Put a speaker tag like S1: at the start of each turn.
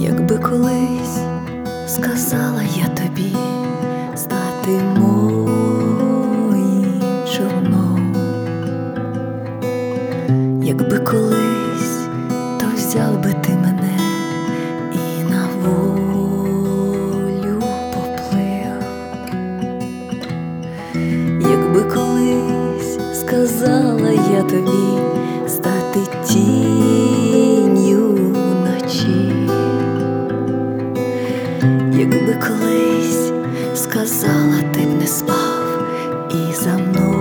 S1: Якби колись сказала я тобі стати моїм човном, якби колись, то взяв би ти мене і на волю поплив. Якби колись сказала я тобі стати тінню вночі, якби колись сказала, ти б не спав і за мною